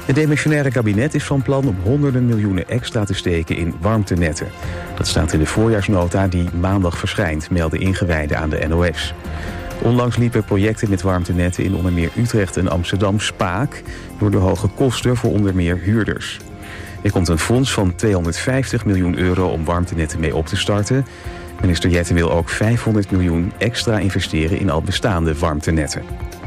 Het demissionaire kabinet is van plan om honderden miljoenen extra te steken in warmtenetten. Dat staat in de voorjaarsnota die maandag verschijnt, melden ingewijden aan de NOS. Onlangs liepen projecten met warmtenetten in onder meer Utrecht en Amsterdam spaak door de hoge kosten voor onder meer huurders. Er komt een fonds van 250 miljoen euro om warmtenetten mee op te starten. Minister Jetten wil ook 500 miljoen extra investeren in al bestaande warmtenetten.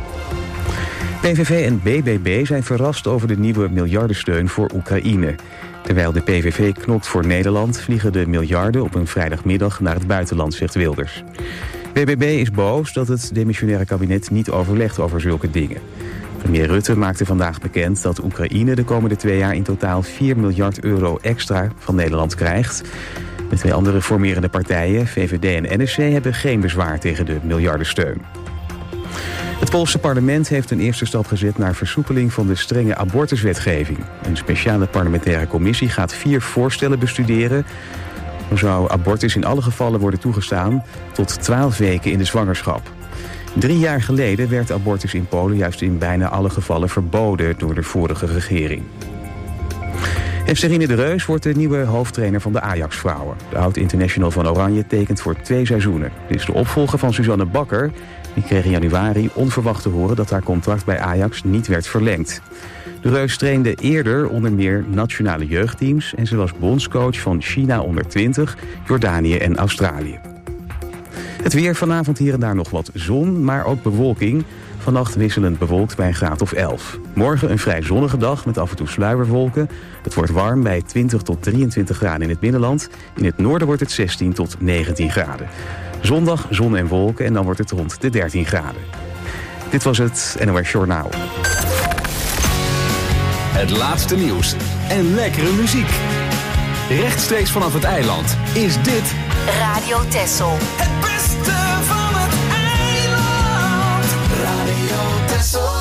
PVV en BBB zijn verrast over de nieuwe miljardensteun voor Oekraïne. Terwijl de PVV knokt voor Nederland, vliegen de miljarden op een vrijdagmiddag naar het buitenland, zegt Wilders. BBB is boos dat het demissionaire kabinet niet overlegt over zulke dingen. Premier Rutte maakte vandaag bekend dat Oekraïne de komende 2 jaar in totaal 4 miljard euro extra van Nederland krijgt. De 2 andere formerende partijen, VVD en NSC, hebben geen bezwaar tegen de miljardensteun. Het Poolse parlement heeft een eerste stap gezet naar versoepeling van de strenge abortuswetgeving. Een speciale parlementaire commissie gaat 4 voorstellen bestuderen. Zo zou abortus in alle gevallen worden toegestaan tot 12 weken in de zwangerschap. 3 jaar geleden werd abortus in Polen juist in bijna alle gevallen verboden door de vorige regering. En Serine de Reus wordt de nieuwe hoofdtrainer van de Ajax-vrouwen. De oud-international van Oranje tekent voor 2 seizoenen. Dit is de opvolger van Suzanne Bakker. Die kreeg in januari onverwacht te horen dat haar contract bij Ajax niet werd verlengd. De Reus trainde eerder onder meer nationale jeugdteams en ze was bondscoach van China onder 20, Jordanië en Australië. Het weer, vanavond hier en daar nog wat zon, maar ook bewolking. Vannacht wisselend bewolkt bij een graad of 11. Morgen een vrij zonnige dag met af en toe sluierwolken. Het wordt warm bij 20 tot 23 graden in het binnenland. In het noorden wordt het 16 tot 19 graden. Zondag zon en wolken en dan wordt het rond de 13 graden. Dit was het NOS Journaal. Het laatste nieuws en lekkere muziek. Rechtstreeks vanaf het eiland is dit Radio Texel. Het beste van het eiland. Radio Texel.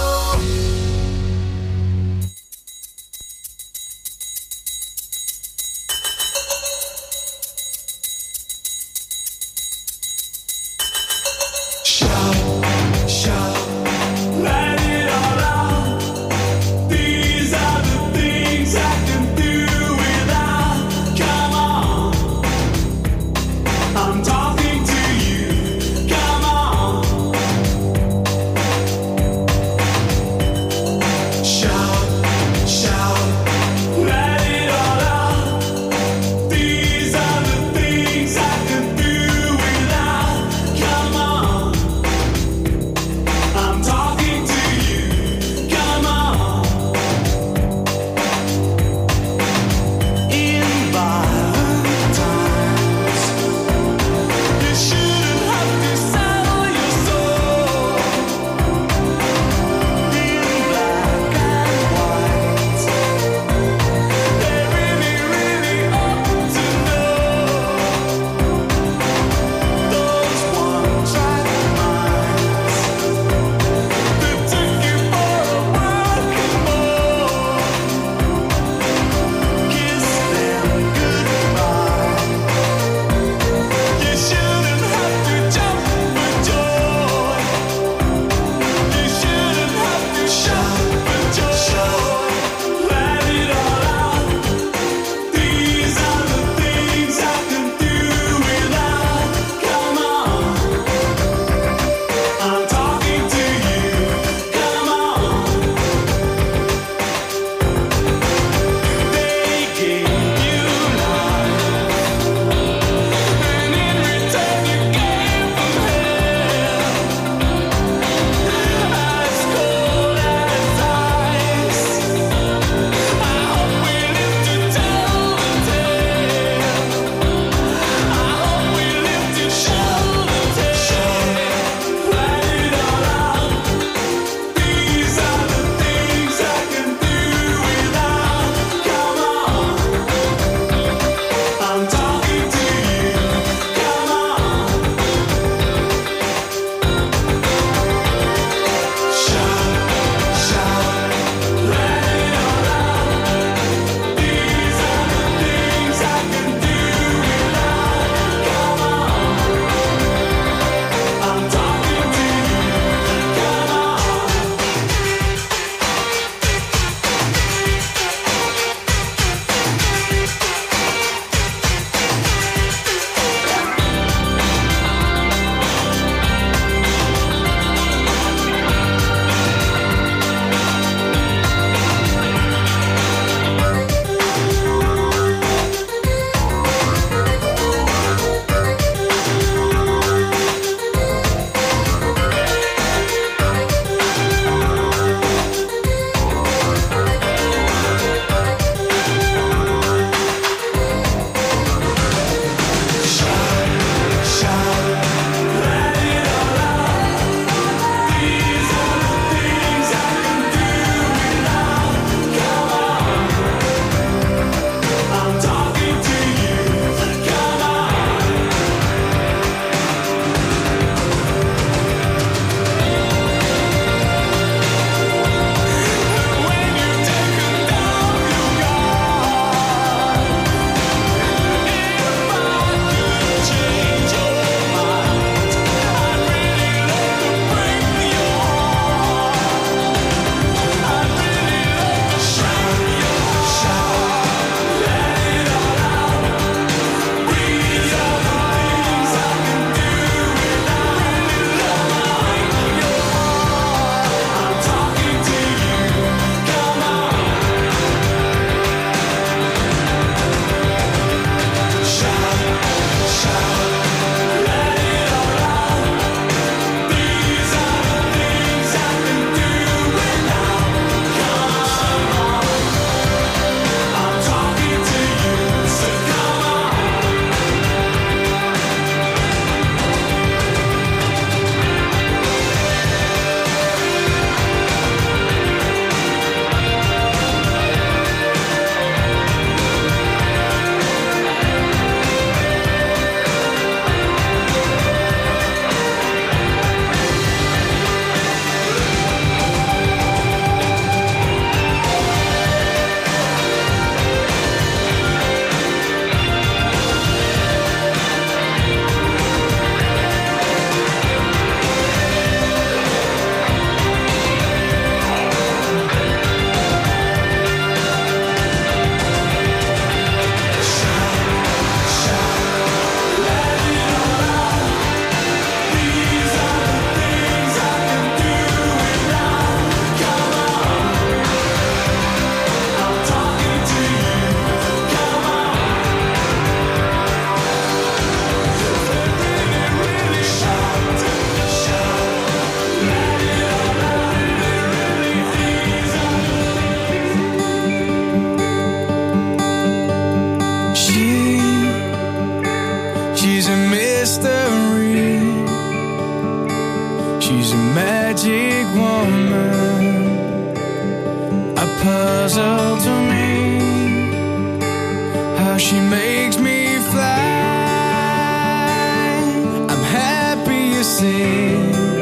puzzle to me, how she makes me fly. I'm happy you see.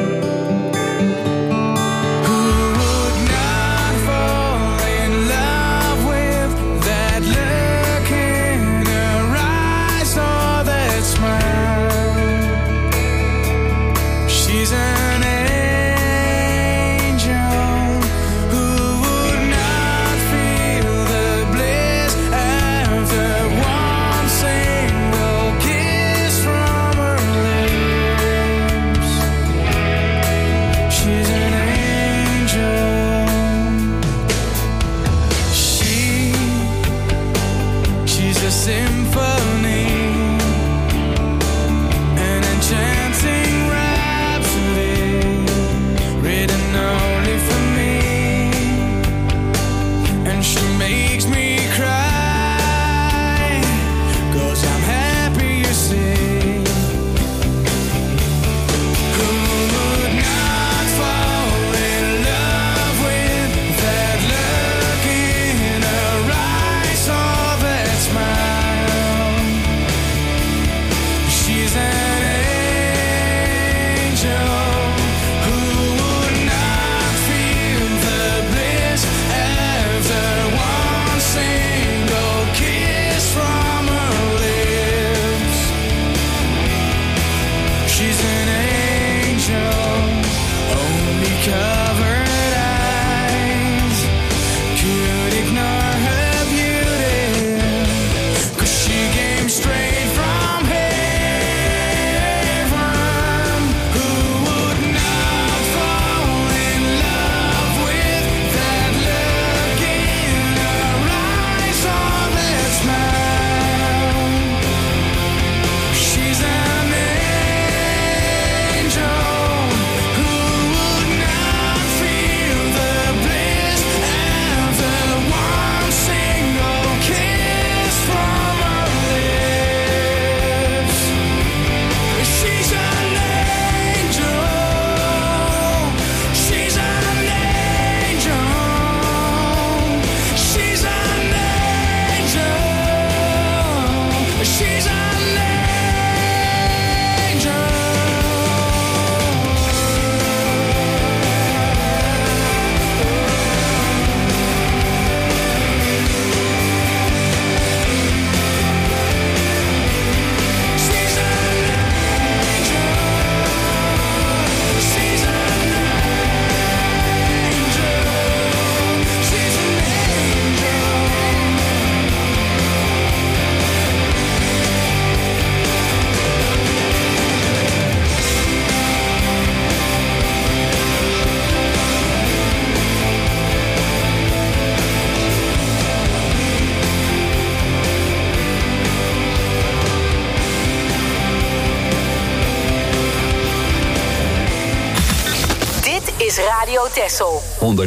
Radio Texel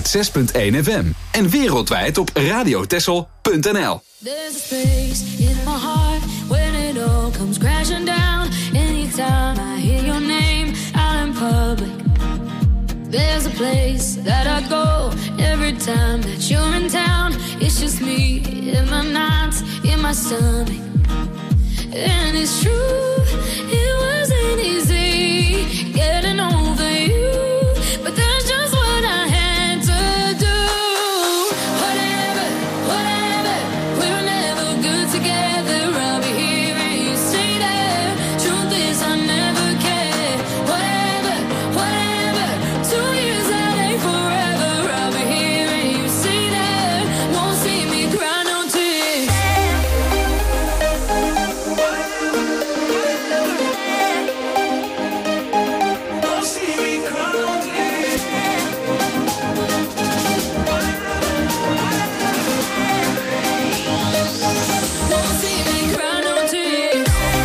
106.1 FM en wereldwijd op radiotexel.nl. There's a space in my heart when it all comes crashing down. Anytime I hear your name out in public, there's a place that I go every time that you're in town. It's just me in my nights, in my stomach. And it's true, it wasn't easy getting over you, but that's just what I had to do. Whatever, whatever, we were never good together. I'll be here and you stay there. Truth is I never cared. Whatever, whatever, 2 years that ain't forever. I'll be here and you stay there. Won't see me cry no tears. Won't see me cry no tears. Won't see me cry no tears.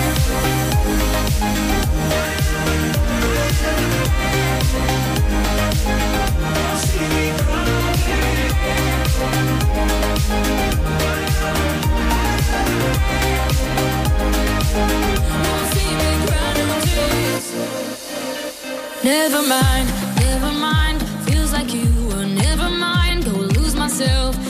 Won't see me cry no tears. Never mind, never mind. Feels like you were never mind. Go lose myself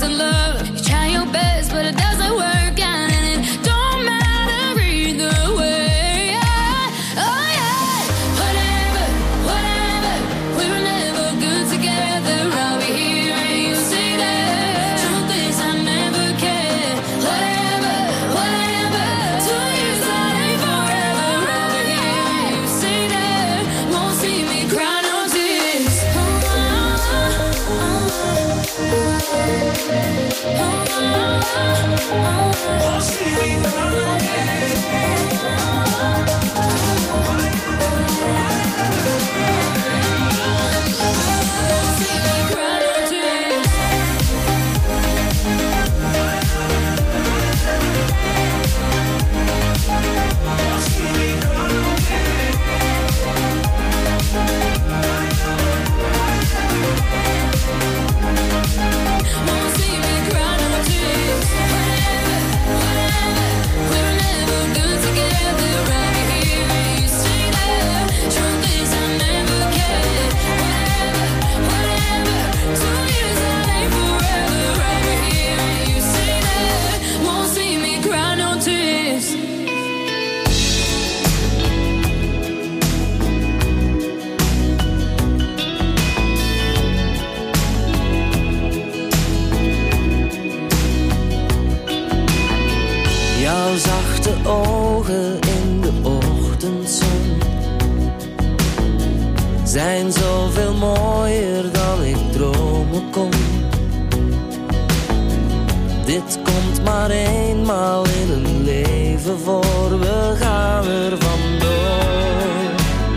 to love. You try your best, but it doesn't work out, and it don't matter either way. Oh yeah, whatever, whatever. We were never good together. I'll be here and you say that. Truth is, I never cared. Whatever, whatever. 2 years that ain't forever. I'll be here and you say that. Won't see me cry no tears. Jouw zachte ogen in de ochtendzon zijn zoveel mooier dan ik dromen kon. Dit komt maar eenmaal in een leven voor, we gaan er vandoor.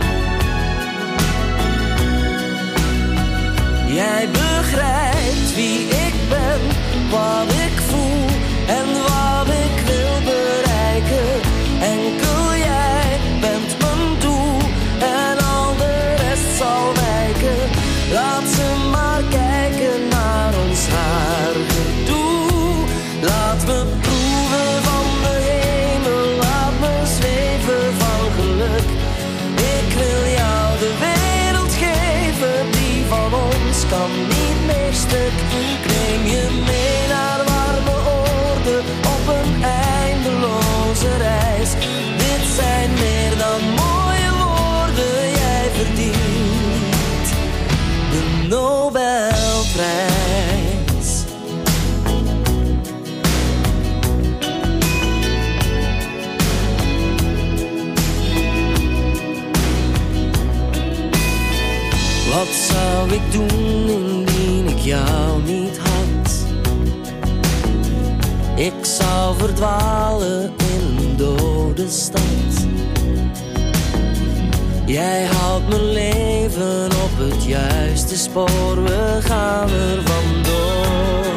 Jij begrijpt wie ik ben, wat ik voel en wat ik wil bereiken. Enkel jij bent mijn doel en al de rest zal wijken. Laat ze maar kijken naar ons haar gedoe. Laat me proeven van de hemel, laat me zweven van geluk. Ik wil jou de wereld geven, die van ons kan niet meer stuk. Ik neem je mee naar warme oorden op een eindeloze reis. Dit zijn meer dan mooie woorden, jij verdient de Nobelprijs. Wat zou ik doen indien ik jou niet had? Ik zou verdwalen in een dode stad. Jij houdt mijn leven op het juiste spoor, we gaan er vandoor.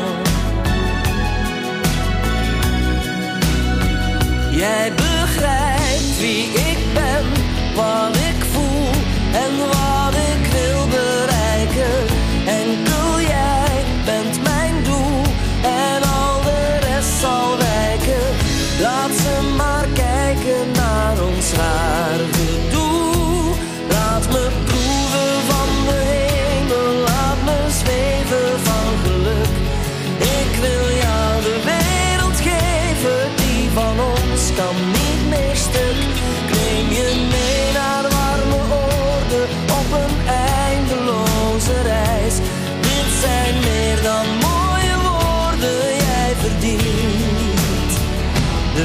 Jij begrijpt wie ik ben, wat ik voel en wat ik wil bereiken. Enkel jij bent mijn doel en al de rest zal wijken. Laat ze maar kijken naar ons haar gedoe. Laat me proeven van de hemel, laat me zweven van geluk. Ik wil jou de wereld geven, die van ons kan niet meer stuk. Ik neem je mee naar warme oorden op een eindeloze reis. Dit zijn meer dan mooie woorden, jij verdient de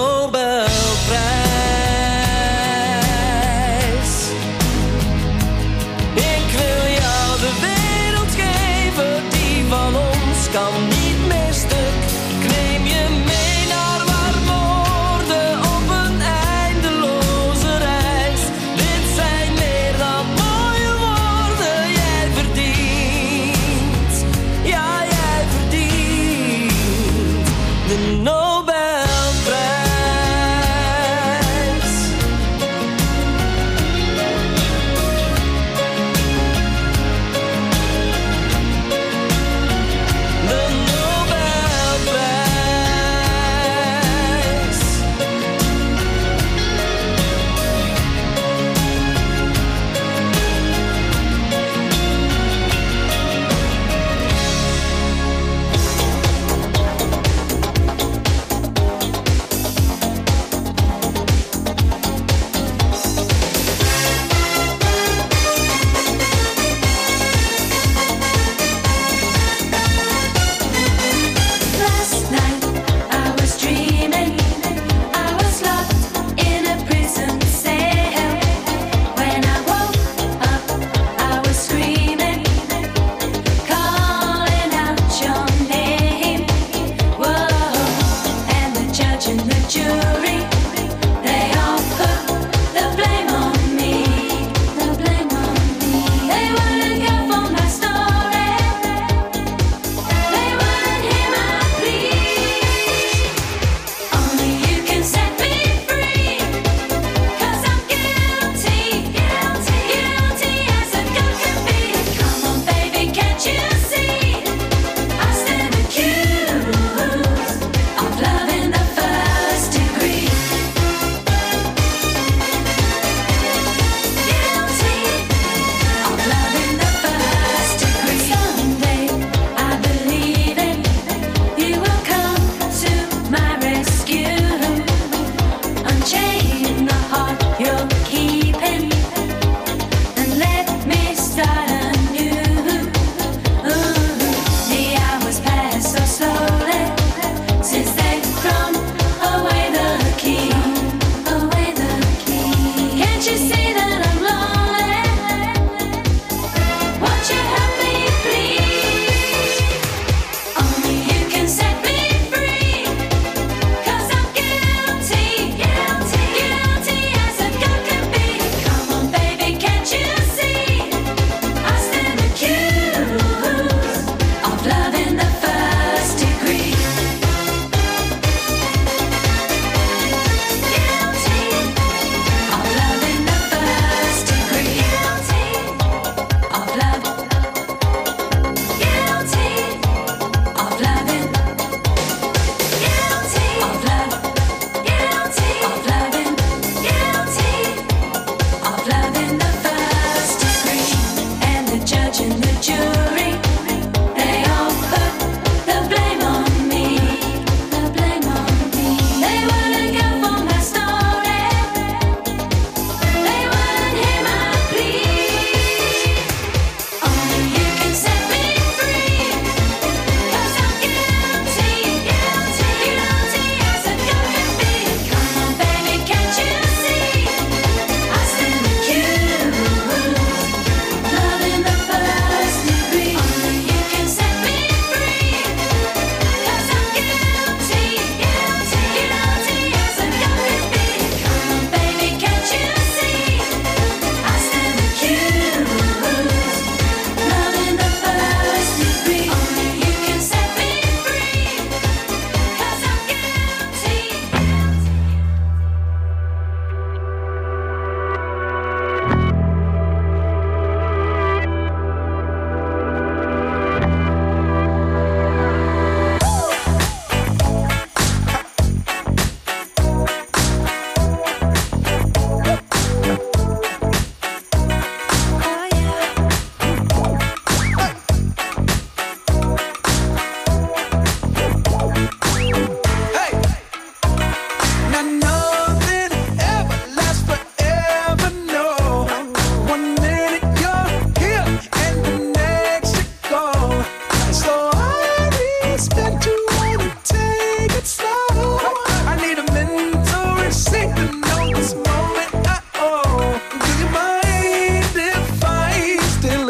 Nobelprijs. Ik wil jou de wereld geven, die van ons kan niet meer stuk. Ik neem je mee naar warme oorden op een eindeloze reis. Dit zijn meer dan mooie woorden, jij verdient, ja jij verdient de Nobelprijs. De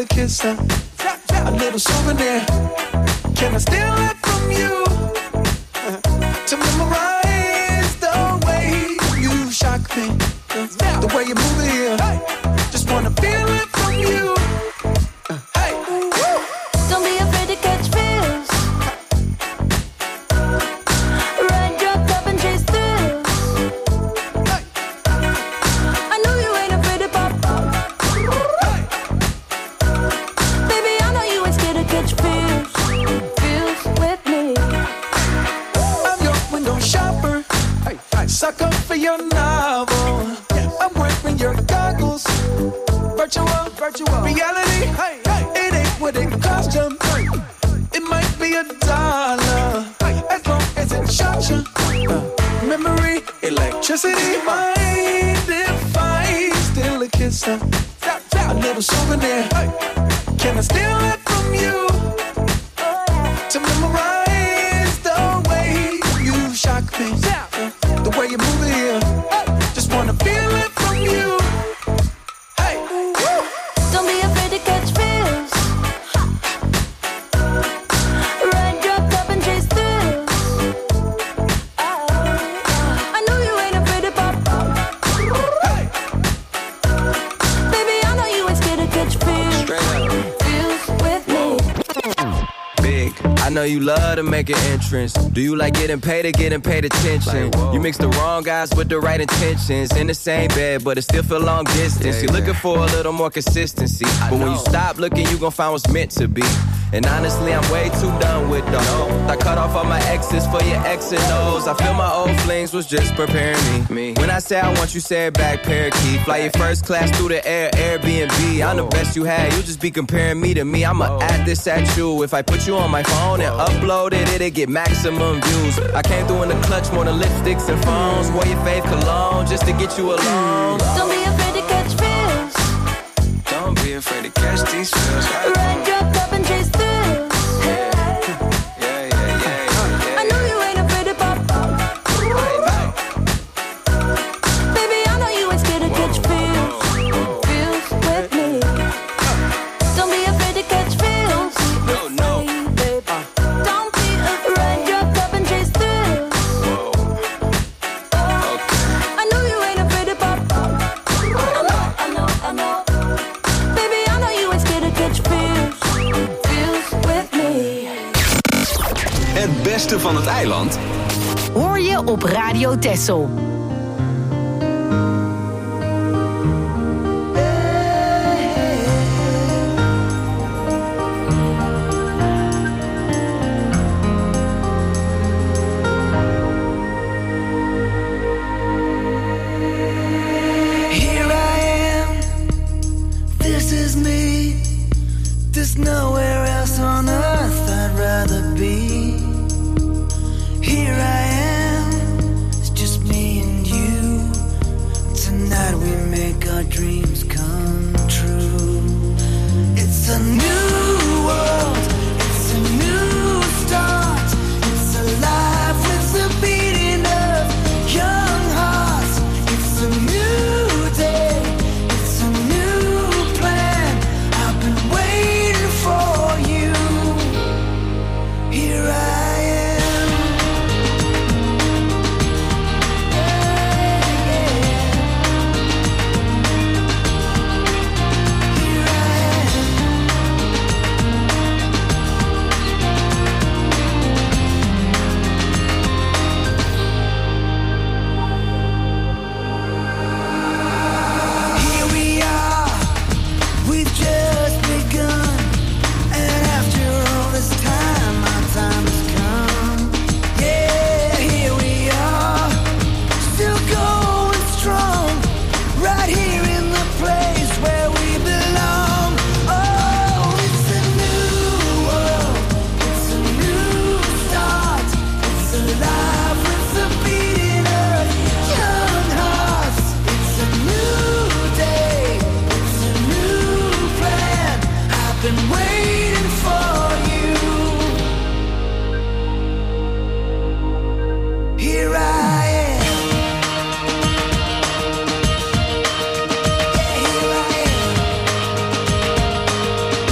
a kiss, a little souvenir. Can I steal it from you to memorize the way you shock me, the way you move it here? Just wanna feel it from you. Hey, Don't be afraid to catch feels. Ride your cup and chase thrills. I know you ain't afraid to pop. Baby, I know you ain't scared to catch feels. Feels with me. I'm your window shopper, sucker for your novel. I'm wearing your goggles, virtual reality. It ain't what it cost you. It might be $1, as long as it shocks you. Memory, electricity, mind if I steal a kiss, a little souvenir. Can I steal it from you to memorize the way you shock me, the way you move it here? Just wanna feel it from you. Hey, Don't be afraid to catch feels. Ride your cup and chase thrills. I know you ain't afraid to pop. Baby, I know you ain't scared to catch feels. Feels with me. Big, I know you love to make an entrance. Do you like getting paid or getting paid attention? You mix the wrong guys with the right intentions. In the same bed, but it still feel long distance. You're looking for a little more consistency. But when you stop looking, you gon' find what's meant to be. And honestly, I'm way too done with those. I cut off all my exes for your X and O's. I feel my old flings was just preparing me. When I say I want you, say it back, parakeet. Fly your first class through the air, Airbnb. I'm the best you had, you just be comparing me to me. I'ma add this at you. If I put you on my phone and upload it, it'll get maximum views. I came through in the clutch more than lipsticks and phones. Wore your fave cologne just to get you alone. Don't be afraid to catch feels. Don't be afraid to catch these feels. Ride your cup and chase thrills. I know you ain't afraid to pop. Baby, I know you ain't scared to catch feels. Feels with me. Don't be afraid to catch feels. No. Don't be afraid. Ride your cup and chase thrills. I know you ain't afraid to pop. I know. Baby, I know you ain't scared to catch feels. Feels with me. Het beste van het eiland Hoor je op Radio Texel. Here I am, this is me. There's nowhere else on earth I'd rather be. Here I am, it's just me and you. Tonight we make our dreams come true. It's a new world, it's a new start. It's alive with the beating of young hearts. It's a new day, it's a new plan. I've been waiting for you. Here I am. Here I am. Here we are, we've just begun. And after all this time, our time has come. Yeah, here we are, still going strong. Right here in the place where we belong. Oh, it's a new world, it's a new start. It's alive with the beating of young hearts. It's a new day, it's a new plan. I've been waiting for you. Here I am. Yeah, here I am.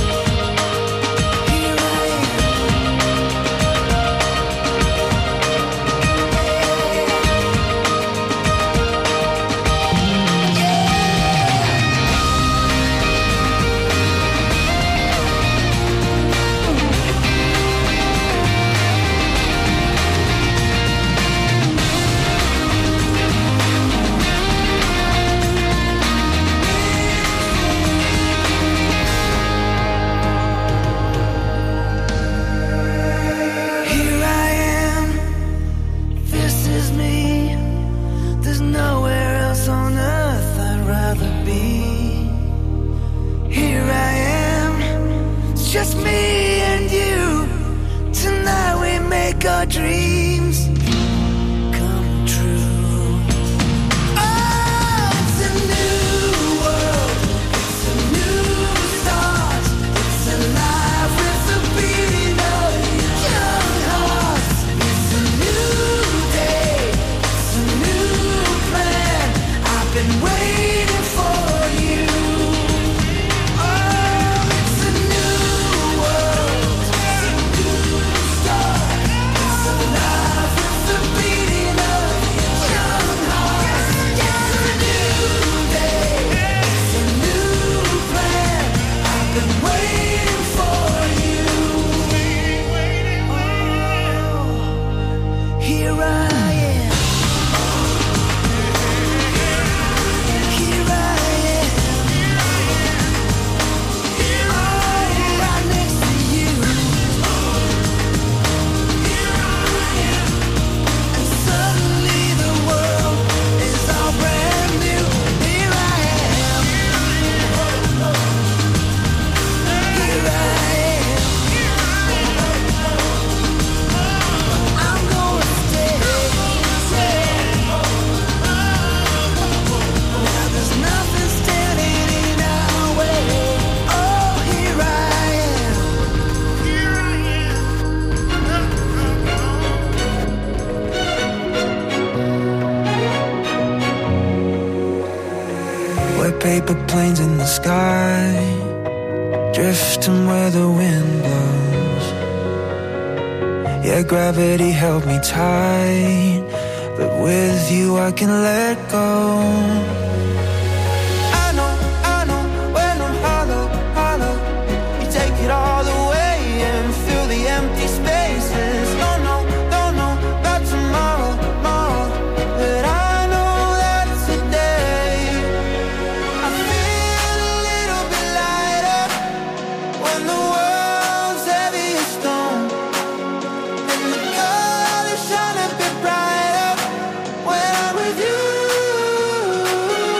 sky, drifting where the wind blows. Yeah, gravity held me tight, but with you I can let go. I know, when I'm hollow, hollow, you take it all away and fill the empty spaces. Don't know about tomorrow, but I know that today I feel a little bit lighter when the world's heavy as stone, and the colors shine a bit brighter when I'm with you.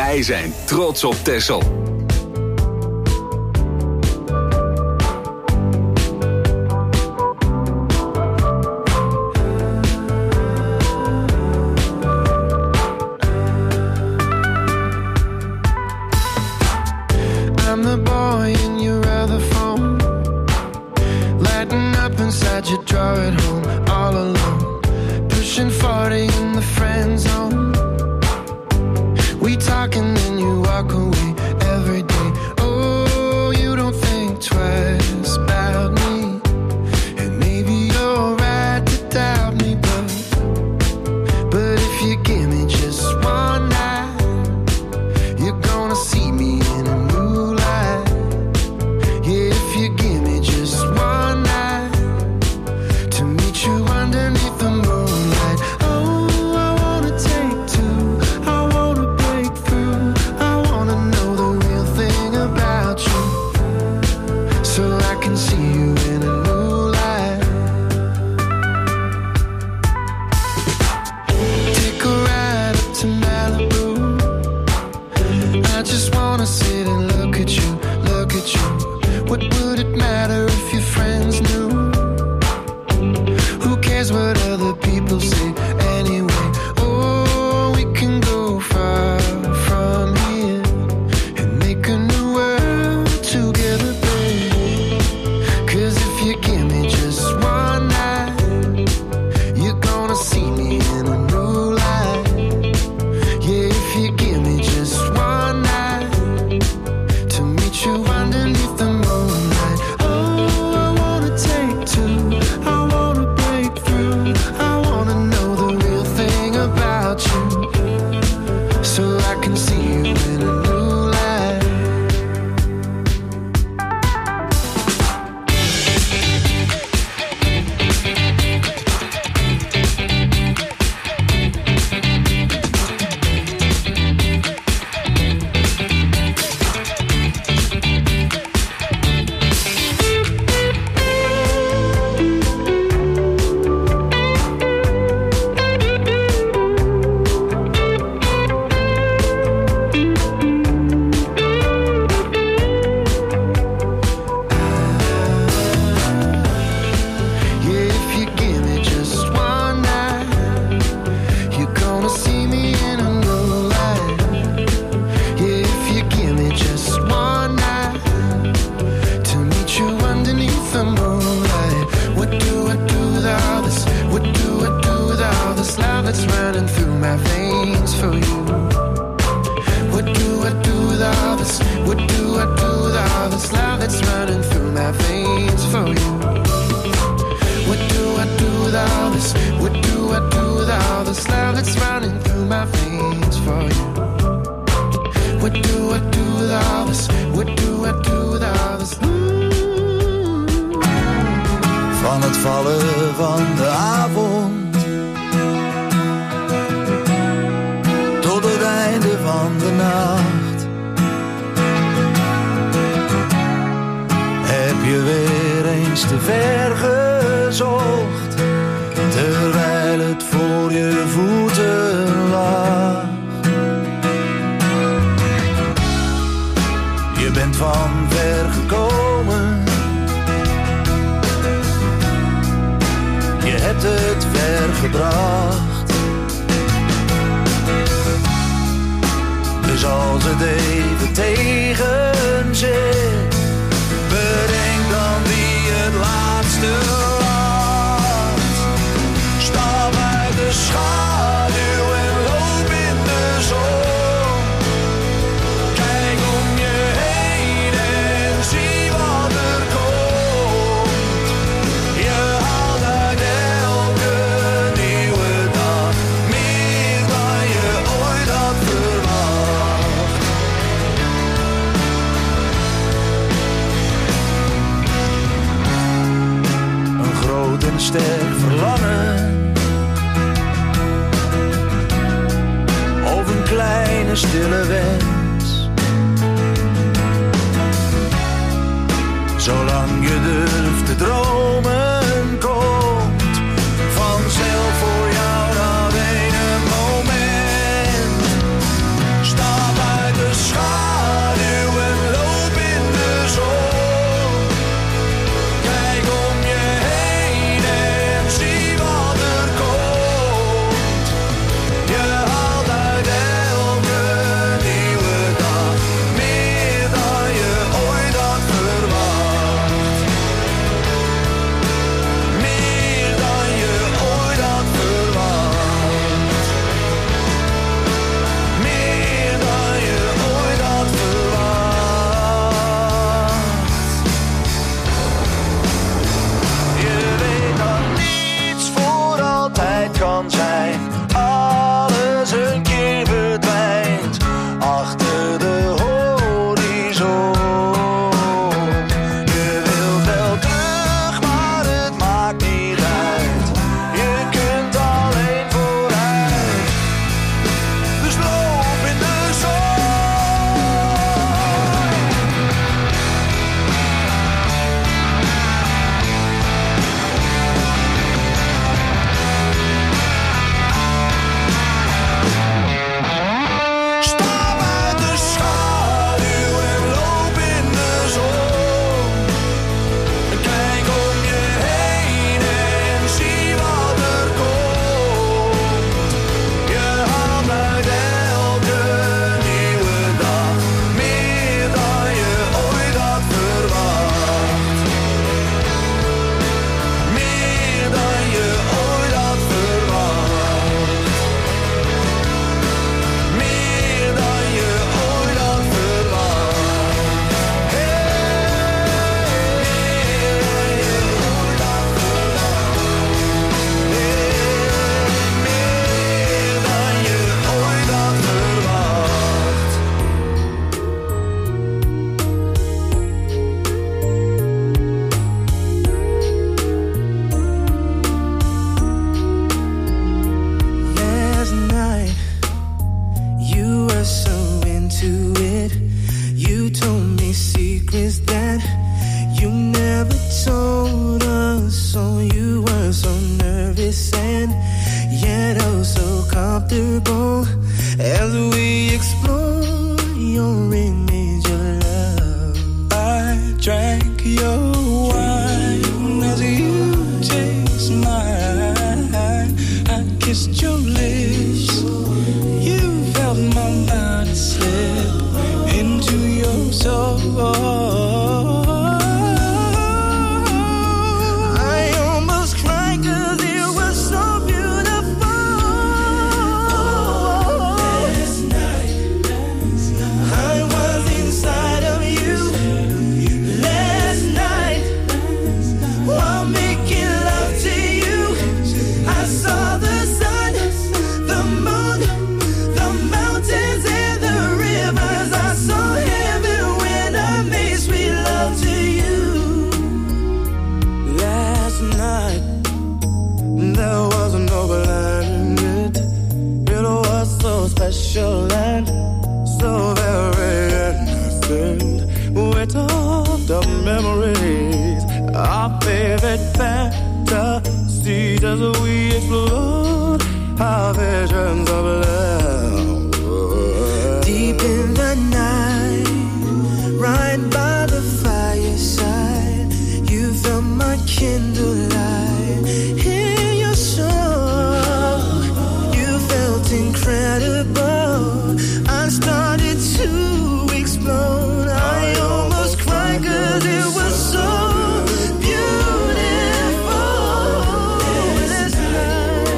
Wij zijn trots op Texel. I'm the boy in your other phone, lighting up inside your drawer at home, all alone, pushing 40 in the friend zone. We talk and then you walk away every day. Oh, you don't think twice about me, and maybe you're right to doubt me, but if you give me just one night, you're gonna see me in a new light. Yeah, if you give me just one night to meet you underneath the moonlight. Oh, I wanna take two, I wanna break through, I wanna know the real thing about you, so I can see you in a new light. Take a ride up to Malibu, I just wanna sit and look at you, look at you. What would it matter if your friends knew? Who cares what other people say anyway? Oh, we can go far from here and make a new world together, babe. 'Cause if you give me just one night, you're gonna see me in a new light. Yeah, if you give me just one night to meet you underneath the moonlight. Oh, I wanna take two, I wanna break through, I wanna know the real thing about you, so I can see you in a new light. Yeah, if you give me just one night, you're gonna see me in a new light. Yeah, if you give me just one night to meet you underneath the moonlight. What do I do with all this? What do I do with all this love that's running through my veins for you? What do I do with all this? What do I do with all this love that's running through my veins for you? What do I do with all this? What do I do with all this love that's running through my veins for you? What do I do with all this? What do I do with all this? Van het vallen van de avond tot het einde van de nacht, heb je weer eens te ver gezocht, terwijl het voor je voeten lag. Je bent van ver gekomen, je hebt het ver gebracht. Dus als het even tegen zit, bedenk dan wie het laatste laat. Stap uit de schaduw en loop in de zon. Kijk om je heen en zie wat er komt. Je haalt uit elke nieuwe dag meer dan je ooit had verwacht. Een groot en sterk verlangen, of een kleine stille wens. Zolang je durft te dromen, komt vanzelf voor jou dat ene moment. Stap uit and yet oh so comfortable as we explore your image of love. I drank your wine as you taste mine. I kissed your lips. You felt my body slip into your soul. Special and so very innocent. We talked of memories, our favorite fantasies as we explored our visions of love. Deep in the night, right by the fireside, you felt my candlelight in your soul. You felt incredible. I started to explode. I almost cried 'cause it was so beautiful. Last night,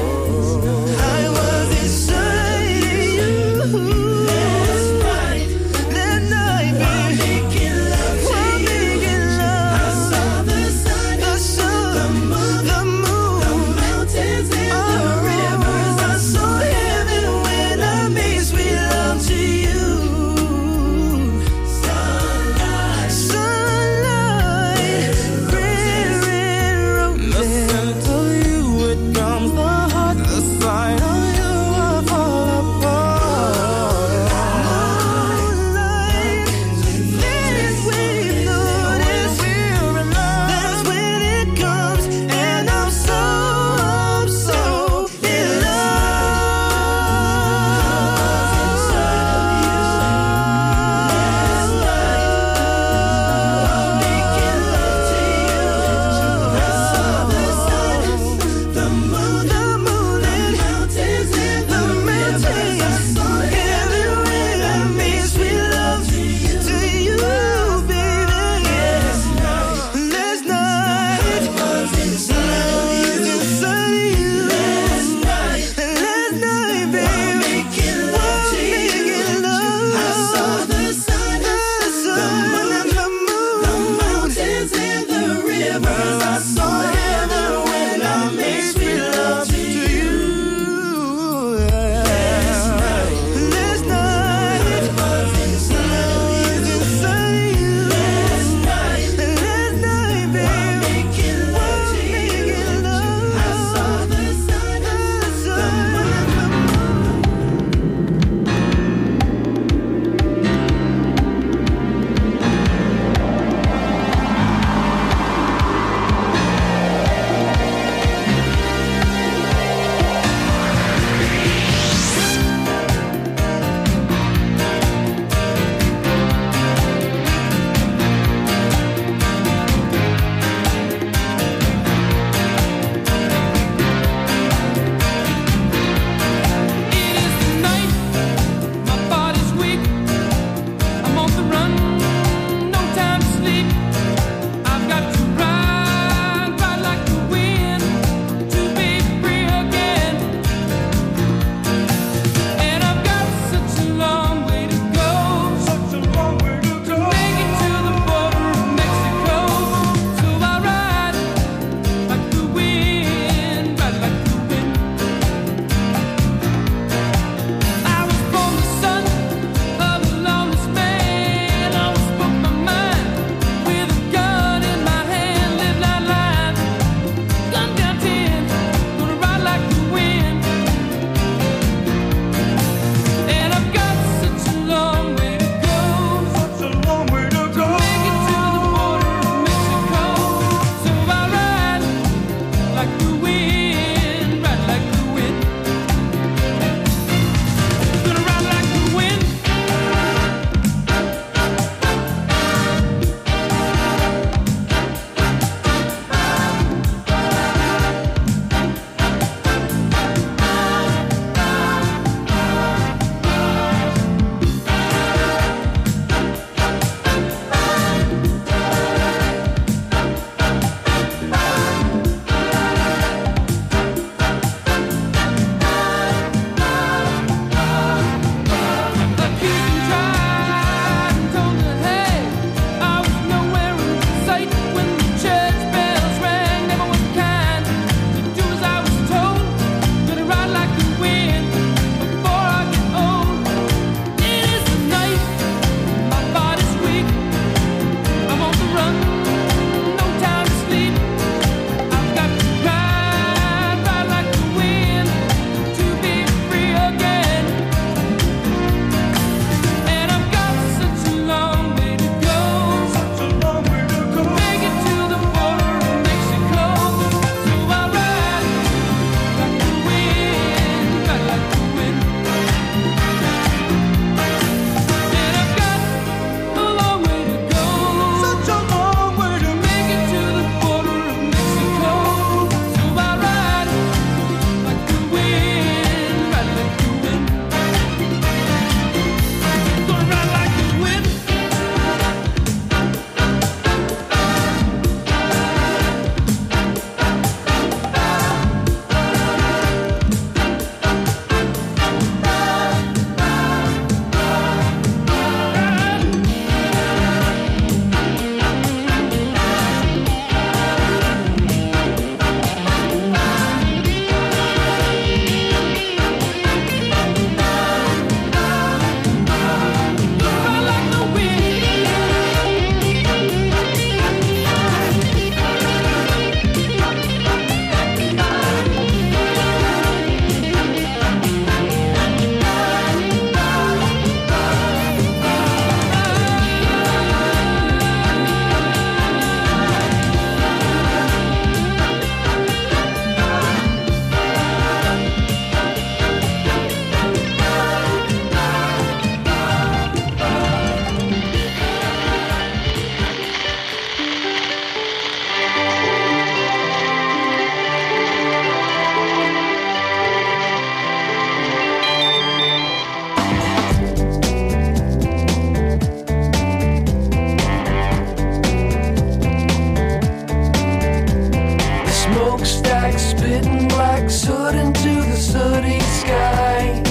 sunny sky.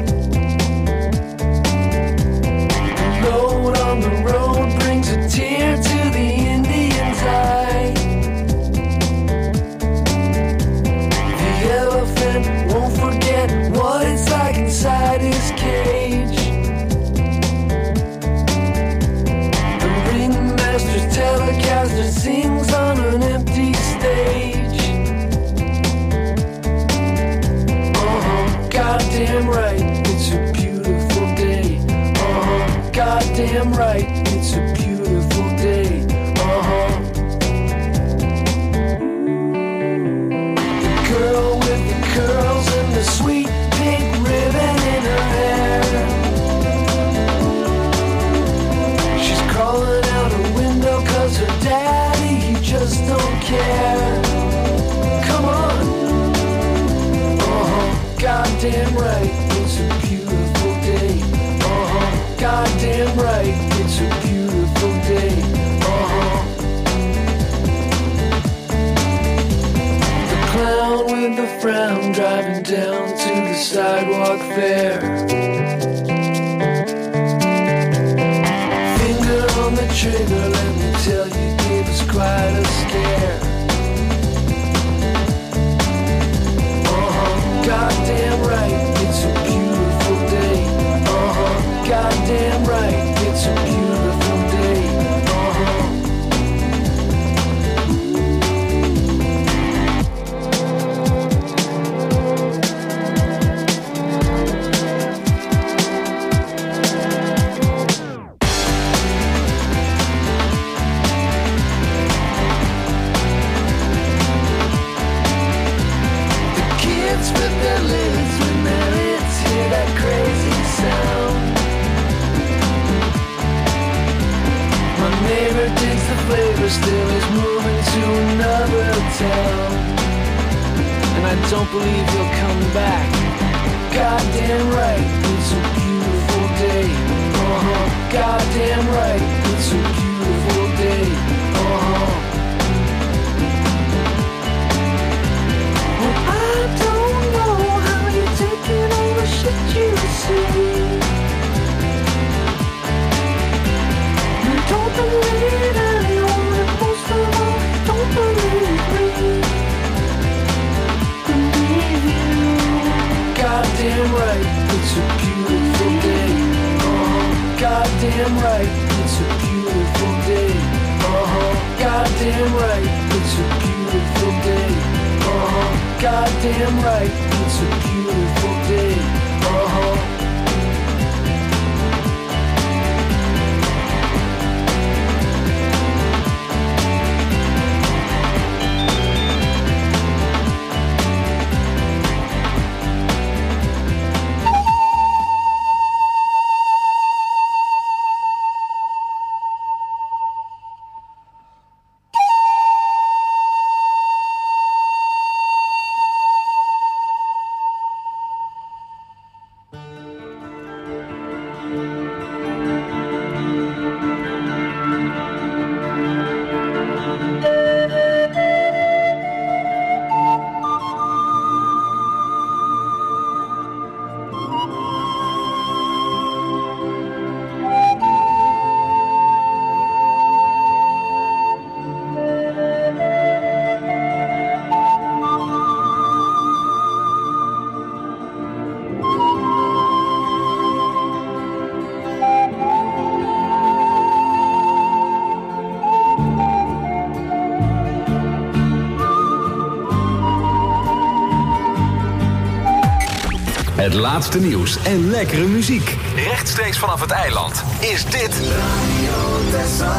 The load on the road brings a tear to the Indian's eye. The elephant won't forget what it's like inside his cage. The ringmaster's telecaster sings on an empty stage. Goddamn right, it's a beautiful day. Goddamn right, it's a beautiful day. The girl with the curls and the sweet pink ribbon in her hair. She's crawling out her window 'cause her daddy, he just don't care. Come on. Goddamn right, it's a beautiful day. Goddamn right, it's a beautiful day. The clown with the frown driving down to the sidewalk fair. Finger on the trigger, let me tell you, gave us quite a scare. Goddamn right, it's a beautiful day. Goddamn right, it's a beautiful day. Still is moving to another town, and I don't believe he'll come back. Goddamn right, it's a beautiful day. Goddamn right, it's a beautiful day. Well, I don't know how you're taking all the shit you see. You don't believe it. Goddamn right, it's a beautiful day. Goddamn right, it's a beautiful day. Goddamn right, it's a beautiful day. Goddamn right, it's a beautiful day. Het laatste nieuws en lekkere muziek. Rechtstreeks vanaf het eiland is dit Radio Texel.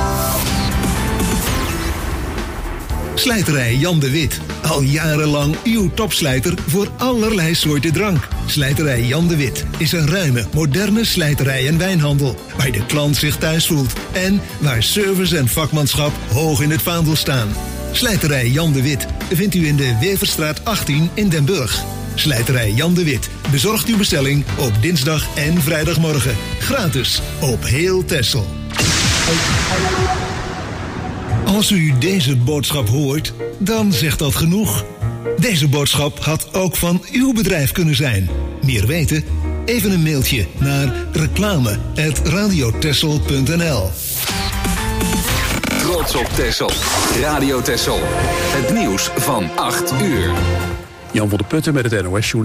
Slijterij Jan de Wit. Al jarenlang uw topslijter voor allerlei soorten drank. Slijterij Jan de Wit is een ruime, moderne slijterij en wijnhandel. Waar de klant zich thuis voelt. En waar service en vakmanschap hoog in het vaandel staan. Slijterij Jan de Wit vindt u in de Weverstraat 18 in Den Burg. Slijterij Jan de Wit bezorgt uw bestelling op dinsdag en vrijdagmorgen. Gratis op heel Texel. Als u deze boodschap hoort, dan zegt dat genoeg. Deze boodschap had ook van uw bedrijf kunnen zijn. Meer weten? Even een mailtje naar reclame@radiotessel.nl. Trots op Texel. Radio Texel. Het nieuws van 8 uur. Jan van der Putten met het NOS-journaal.